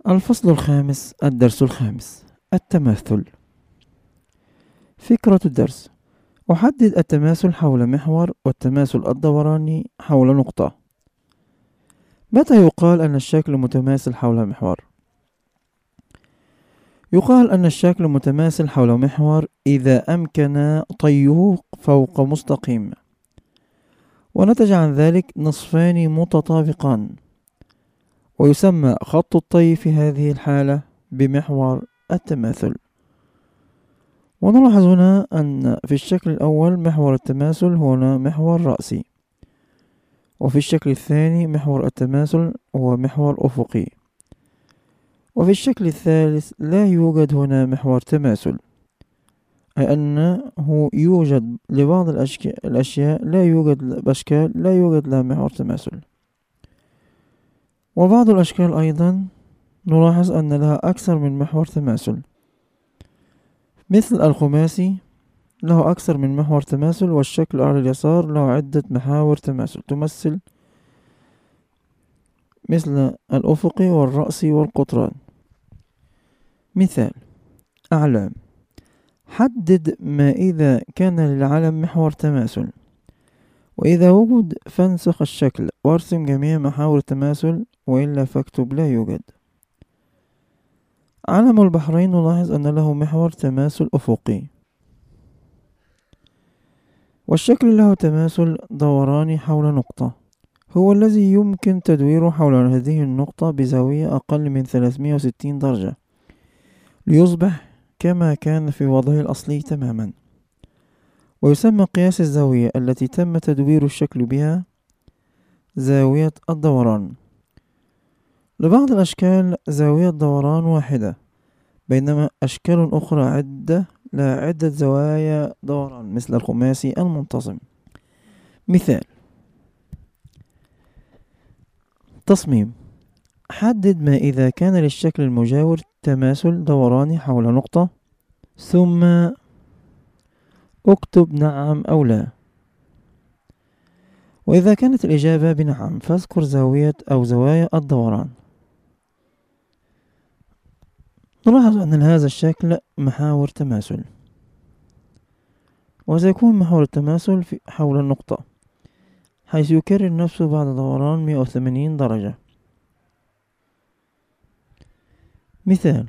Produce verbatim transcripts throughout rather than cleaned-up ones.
الفصل الخامس، الدرس الخامس، التماثل. فكرة الدرس: أحدد التماثل حول محور والتماثل الدوراني حول نقطة. متى يقال أن الشكل متماثل حول محور؟ يقال أن الشكل متماثل حول محور إذا أمكن طيه فوق مستقيم، ونتج عن ذلك نصفان متطابقان، ويسمى خط الطي في هذه الحالة بمحور التماثل. ونلاحظ هنا أن في الشكل الأول محور التماثل هنا محور رأسي، وفي الشكل الثاني محور التماثل هو محور أفقي، وفي الشكل الثالث لا يوجد هنا محور تماثل، أي أنه يوجد لبعض الأشياء لا يوجد بأشكال لا يوجد لها محور تماثل. وبعض الأشكال أيضا نلاحظ أن لها أكثر من محور تماثل، مثل الخماسي له أكثر من محور تماثل، والشكل على اليسار له عدة محاور تماثل تمثل مثل الأفقي والرأسي والقطران. مثال: أعلام: حدد ما إذا كان للعلم محور تماثل، وإذا وجد فانسخ الشكل وارسم جميع محاور التماثل، وإلا فاكتب لا يوجد. علم البحرين نلاحظ أن له محور تماثل أفقي، والشكل له تماثل دوراني حول نقطة، هو الذي يمكن تدويره حول هذه النقطة بزاوية أقل من ثلاثمائة وستين درجة ليصبح كما كان في وضعه الأصلي تماما، ويسمى قياس الزاوية التي تم تدوير الشكل بها زاوية الدوران. لبعض الأشكال زاوية دوران واحدة، بينما أشكال أخرى عدة لا عدة زوايا دوران مثل الخماسي المنتظم. مثال: تصميم: حدد ما إذا كان للشكل المجاور تماثل دوراني حول نقطة، ثم اكتب نعم أو لا، وإذا كانت الإجابة بنعم فاذكر زاوية أو زوايا الدوران. نلاحظ أن لهذا الشكل محاور تماثل، وسيكون محور التماثل حول النقطة، حيث يكرر نفسه بعد دوران مئة وثمانين درجة. مثال: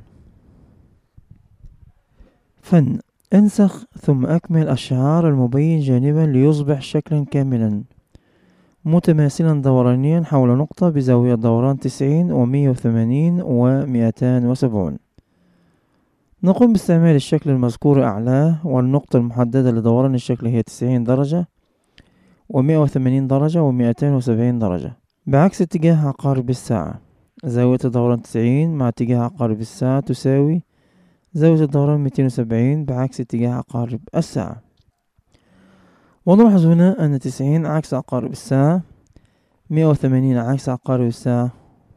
فن: انسخ ثم أكمل الشعار المبين جانبا ليصبح شكلا كاملا متماثلا دورانيا حول نقطة بزاوية دوران تسعين ومئة وثمانين ومئتان وسبعين. نقوم باستعمال الشكل المذكور أعلاه، والنقطة المحددة لدوران الشكل هي تسعين درجة ومئة وثمانين درجة ومئتين وسبعين درجة بعكس اتجاه عقارب الساعة. زاوية الدوران تسعين مع اتجاه عقارب الساعة تساوي زاوية الدوران مئتين وسبعين بعكس اتجاه عقارب الساعة. ونلاحظ هنا أن تسعين عكس عقارب الساعة، مئة وثمانين عكس عقارب الساعة،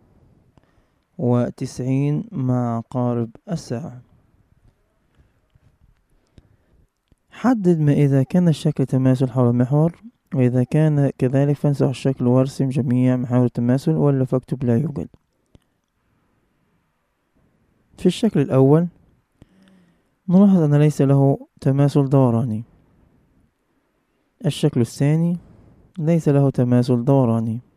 وتسعين مع عقارب الساعة. حدد ما إذا كان الشكل تماثل حول المحور، وإذا كان كذلك فانسخ الشكل وارسم جميع محاور التماثل، ولا فاكتب لا يوجد. في الشكل الأول نلاحظ أن ليس له تماثل دوراني. الشكل الثاني ليس له تماثل دوراني.